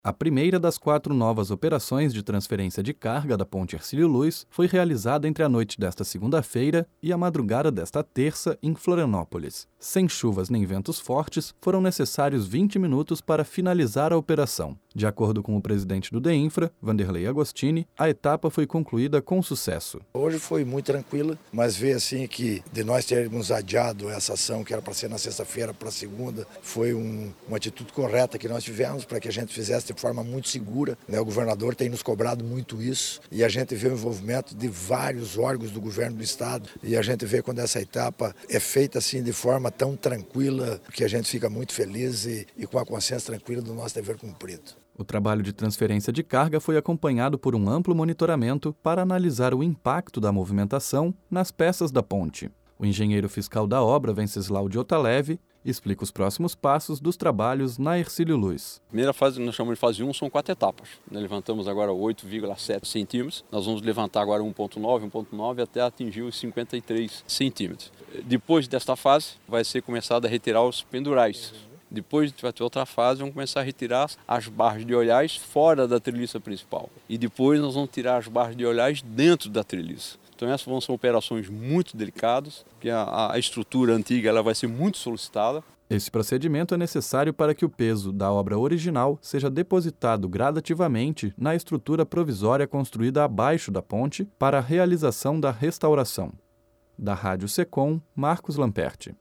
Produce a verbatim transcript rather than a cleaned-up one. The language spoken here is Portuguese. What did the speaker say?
A primeira das quatro novas operações de transferência de carga da Ponte Hercílio Luz foi realizada entre a noite desta segunda-feira e a madrugada desta terça em Florianópolis. Sem chuvas nem ventos fortes, foram necessários vinte minutos para finalizar a operação. De acordo com o presidente do DEINFRA, Vanderlei Agostini, a etapa foi concluída com sucesso. Hoje foi muito tranquila, mas ver assim que de nós termos adiado essa ação que era para ser na sexta-feira para segunda, foi um, uma atitude correta que nós tivemos para que a gente fizesse de forma muito segura, né? O governador tem nos cobrado muito isso e a gente vê o envolvimento de vários órgãos do governo do estado e a gente vê quando essa etapa é feita assim de forma tão tranquila que a gente fica muito feliz e, e com a consciência tranquila do nosso dever cumprido. O trabalho de transferência de carga foi acompanhado por um amplo monitoramento para analisar o impacto da movimentação nas peças da ponte. O engenheiro fiscal da obra, Venceslau de Otaleve, explica os próximos passos dos trabalhos na Hercílio Luz. A primeira fase, nós chamamos de fase um, são quatro etapas. Nós levantamos agora oito vírgula sete centímetros, nós vamos levantar agora um vírgula nove, um vírgula nove até atingir os cinquenta e três centímetros. Depois desta fase, vai ser começado a retirar os pendurais. Depois vai ter outra fase, vamos começar a retirar as barras de olhais fora da treliça principal. E depois nós vamos tirar as barras de olhais dentro da treliça. Então essas vão ser operações muito delicadas, porque a, a estrutura antiga ela vai ser muito solicitada. Esse procedimento é necessário para que o peso da obra original seja depositado gradativamente na estrutura provisória construída abaixo da ponte para a realização da restauração. Da Rádio Secom, Marcos Lamperti.